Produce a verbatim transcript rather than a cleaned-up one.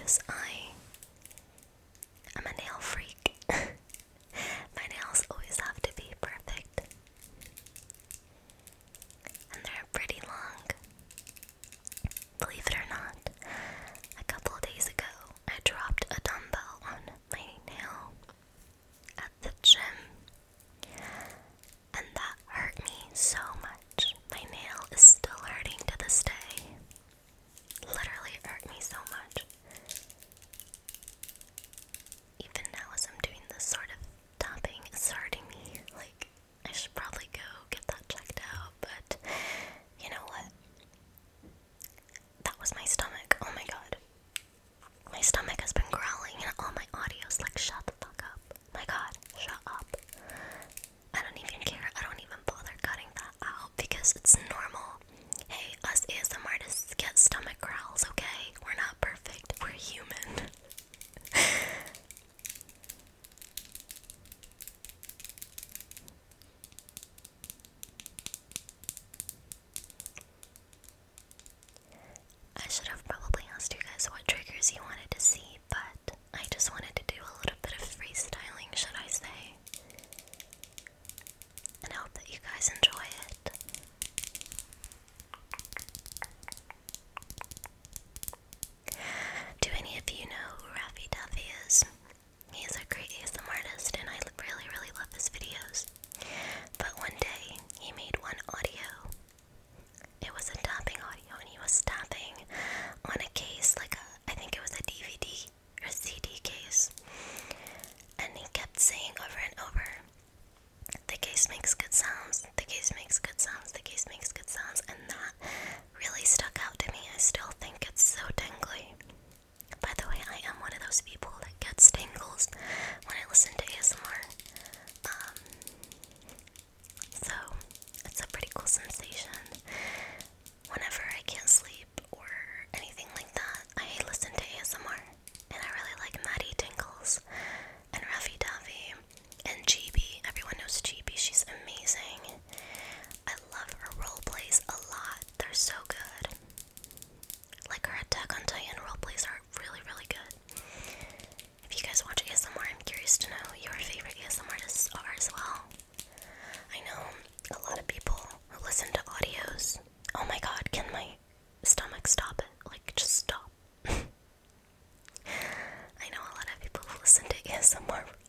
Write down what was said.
because I am a nail freak. My nails always have to be perfect. And they're pretty long. Believe it or not, a couple days ago, I dropped a dumbbell on my nail at the gym. And that hurt me so much. My nail is still hurting to this day. Literally hurt me so much. Even now as I'm doing this sort of tapping, it's hurting me. Like, I should probably go get that checked out, but you know what? That was my stomach. Oh my god. My stomach has been growling and all my audio's like, shut the fuck up. My god, shut up. I don't even care. I don't even bother cutting that out because it's normal. Hey, us A S M R artists get stomach growls, okay? We're not perfect. We're human. I should have probably asked you guys what triggers you wanted to see, but I just wanted to do a little bit of freestyling, should I say? And I hope that you guys enjoy it. Do any of you know who Raffy Duffy is? He is a great A S M R artist and I really, really love his videos. But one day, he made one audio. It was a tapping audio and he was tapping on a case, like a, I think it was a D V D or C D case. And he kept saying over and over, the case makes good sounds, the case makes good sounds, the case makes good sounds, and that really stuck out to me. I still think it's so tingly. By the way, I am one of those people that gets tingles when I listen to A S M R. Um, so, it's a pretty cool sensation. Whenever I can't sleep or anything like that, I listen to A S M R. And I really like Maddie Tingles and Raffy Daffy and G B. Everyone knows G B, she's amazing. I love her role plays a lot. They're so good. Like her Attack on Titan role plays are really, really good. If you guys watch A S M R, I'm curious to know who your favorite A S M R artists are as well. I know a lot of people who listen to audios. Oh my god, can my stomach stop it? Like, just stop. I know a lot of people who listen to A S M R